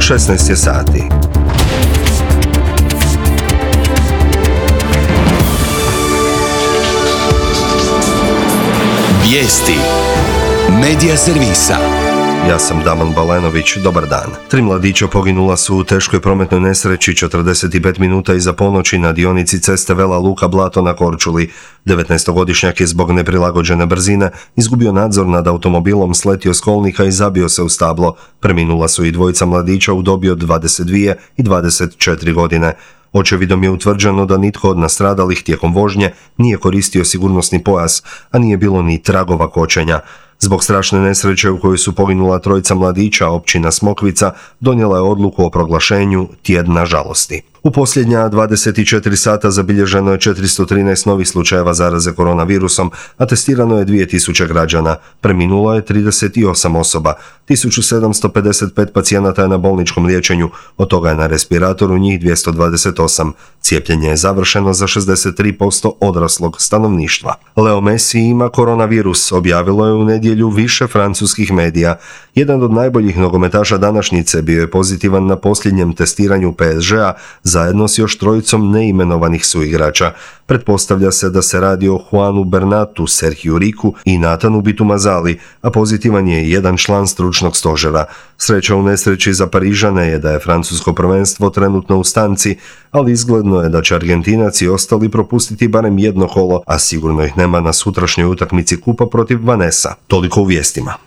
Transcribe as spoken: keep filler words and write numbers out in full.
šesnaest je sati. Vijesti Medija servisa. Ja sam Damon Balenović, dobar dan. Tri mladića poginula su u teškoj prometnoj nesreći četrdeset pet minuta iza ponoći na dionici ceste Vela Luka Blato na Korčuli. devetnaestogodišnjak je zbog neprilagođene brzine izgubio nadzor nad automobilom, sletio s kolnika i zabio se u stablo. Preminula su i dvojica mladića u dobi od dvadeset dvije i dvadeset četiri godine. Očevidom je utvrđeno da nitko od nastradalih tijekom vožnje nije koristio sigurnosni pojas, a nije bilo ni tragova kočenja. Zbog strašne nesreće u kojoj su poginula trojica mladića, općina Smokvica donijela je odluku o proglašenju tjedna žalosti. U posljednja dvadeset četiri sata zabilježeno je četiristo trinaest novih slučajeva zaraze koronavirusom, a testirano je dvije tisuće građana. Preminulo je trideset osam osoba. tisuću sedamsto pedeset pet pacijenata je na bolničkom liječenju, od toga je na respiratoru njih dvjesto dvadeset osam. Cijepljenje je završeno za šezdeset tri posto odraslog stanovništva. Leo Messi ima koronavirus, objavilo je u nedjelju više francuskih medija. Jedan od najboljih nogometaša današnjice bio je pozitivan na posljednjem testiranju P S G-a zajedno s još trojicom neimenovanih suigrača. Pretpostavlja se da se radi o Juanu Bernatu, Serhiju Riku i Natanu Bitumazali, a pozitivan je jedan član stručnog stožera. Sreća u nesreći za Parižane je da je francusko prvenstvo trenutno u stanci, ali izgledno je da će Argentinac i ostali propustiti barem jedno kolo, a sigurno ih nema na sutrašnjoj utakmici kupa protiv Vanessa. Toliko u vijestima.